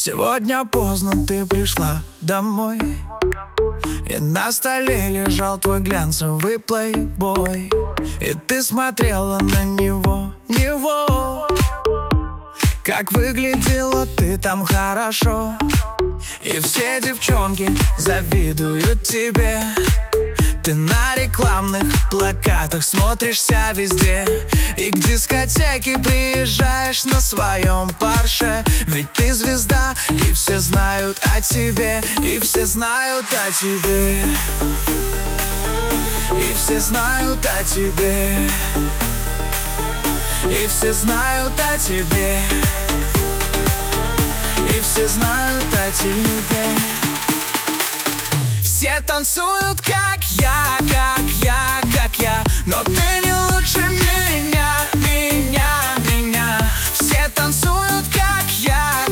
Сегодня поздно ты пришла домой, и на столе лежал твой глянцевый плейбой, и ты смотрела на него. Как выглядела ты там хорошо, и все девчонки завидуют тебе. Ты на рекламных плакатах смотришься везде, и к дискотеке приезжаешь на своем Порше. Ведь ты звезда, и все знают о тебе, и все знают о тебе, и все знают о тебе, и все знают о тебе, и все знают о тебе. Все танцуют, как я, но ты не лучше меня. Все танцуют, как я,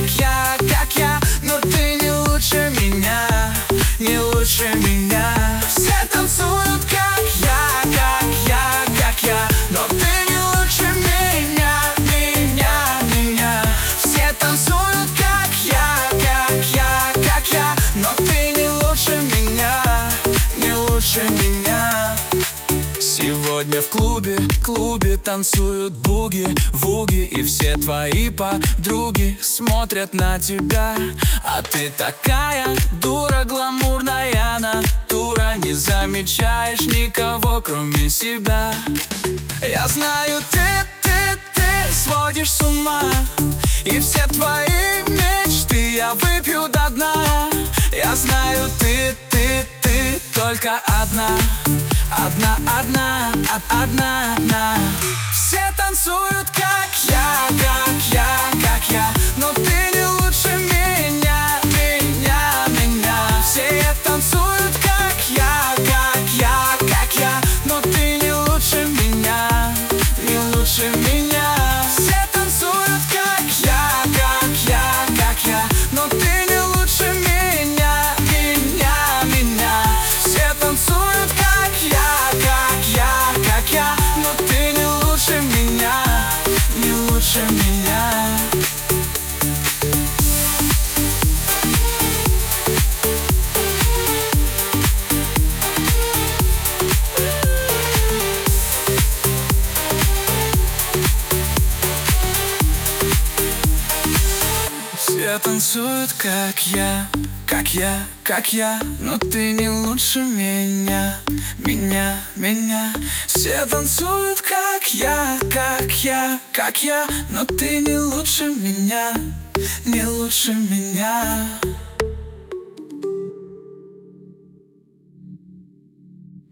но ты не лучше меня, не лучше меня. Все танцуют, как я, но ты не лучше меня. Все танцуют, как я, но ты не лучше меня, не лучше меня. Сегодня в клубе танцуют буги-вуги, и все твои подруги смотрят на тебя. А ты такая дура, гламурная натура, не замечаешь никого, кроме себя. Я знаю, ты сводишь с ума, и все твои мечты я выпью до дна. Я знаю, ты только одна. Все танцуют, как я, но ты не лучше меня. Все танцуют, как я, но ты не лучше меня, не лучше меня. Все танцуют, как я, но ты не лучше меня. Все танцуют, как я, но ты не лучше меня, не лучше меня. Все танцуют, как я, но ты не лучше меня. Все танцуют, как я, но ты не лучше меня, не лучше меня.